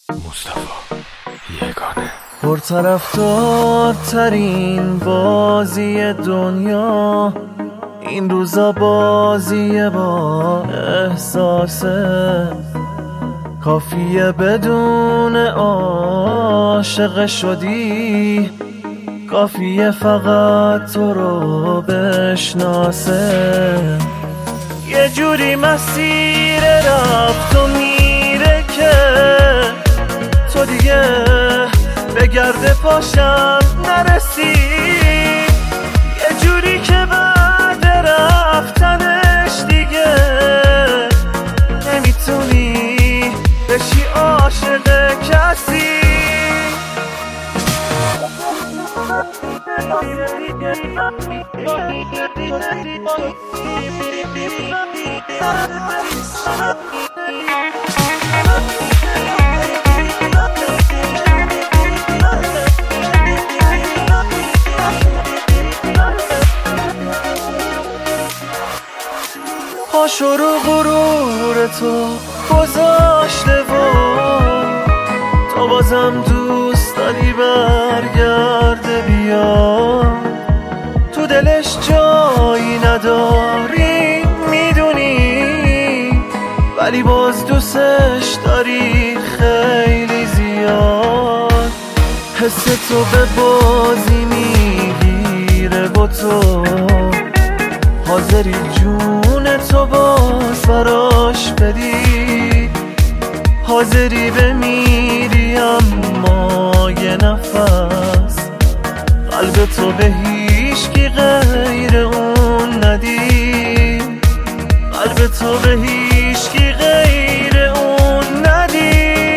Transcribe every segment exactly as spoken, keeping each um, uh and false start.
مصطفی یگانه پرطرفدار ترین بازی دنیا این روزا بازی با احساسه، کافیه بدون عاشق شدی، کافیه فقط تو رو بشناسه. یه جوری مسیر رفت و میره که تو دیگه به گرد پاشم نرسی، یه جوری که بعد رفتنش دیگه نمیتونی بشی عاشق کسی. پاشو رو غرور تو گذاشته و تو بازم دوست داری برگرده بیا، تو دلش جایی نداری میدونی، ولی باز دوستش داری خیلی زیاد. حس تو به بازی میگیره با تو حاضری جون تو باز براش بدی، حاضری بمیری اما یه نفس قلب تو به هیچکی غیر اون ندی، قلب تو به هیچکی غیر اون ندی.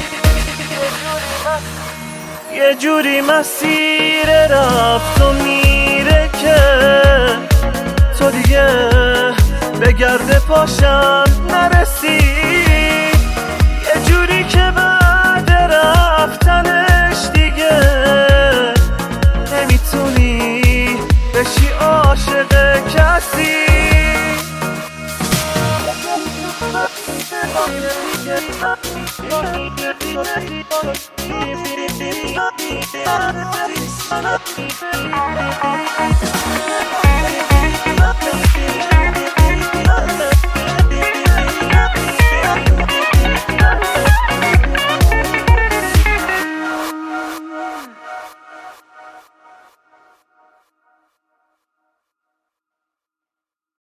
یه جوری مسیر رفت و میره که تو دیگه به گرد پاشم نرسی، یه جوری که بعد رفتنش دیگه نمیتونی بشی عاشق کسی.